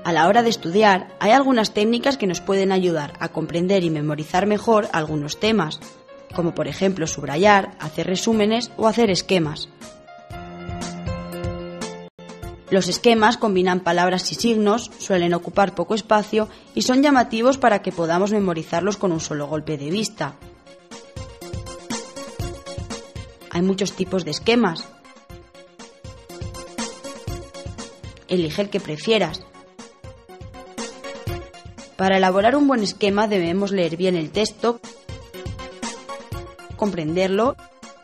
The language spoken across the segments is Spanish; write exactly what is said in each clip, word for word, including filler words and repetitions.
A la hora de estudiar, hay algunas técnicas que nos pueden ayudar a comprender y memorizar mejor algunos temas, como por ejemplo subrayar, hacer resúmenes o hacer esquemas. Los esquemas combinan palabras y signos, suelen ocupar poco espacio y son llamativos para que podamos memorizarlos con un solo golpe de vista. Hay muchos tipos de esquemas. Elige el que prefieras. Para elaborar un buen esquema debemos leer bien el texto, comprenderlo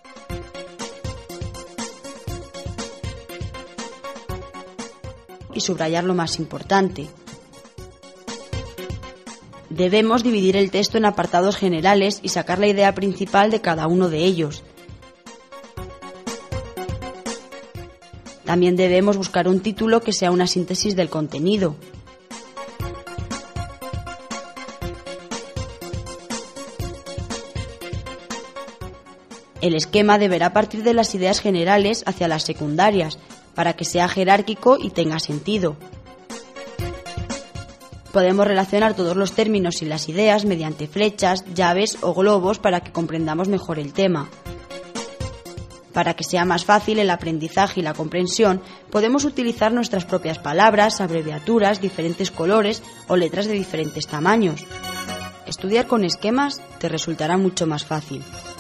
y subrayar lo más importante. Debemos dividir el texto en apartados generales y sacar la idea principal de cada uno de ellos. También debemos buscar un título que sea una síntesis del contenido. El esquema deberá partir de las ideas generales hacia las secundarias, para que sea jerárquico y tenga sentido. Podemos relacionar todos los términos y las ideas mediante flechas, llaves o globos para que comprendamos mejor el tema. Para que sea más fácil el aprendizaje y la comprensión, podemos utilizar nuestras propias palabras, abreviaturas, diferentes colores o letras de diferentes tamaños. Estudiar con esquemas te resultará mucho más fácil.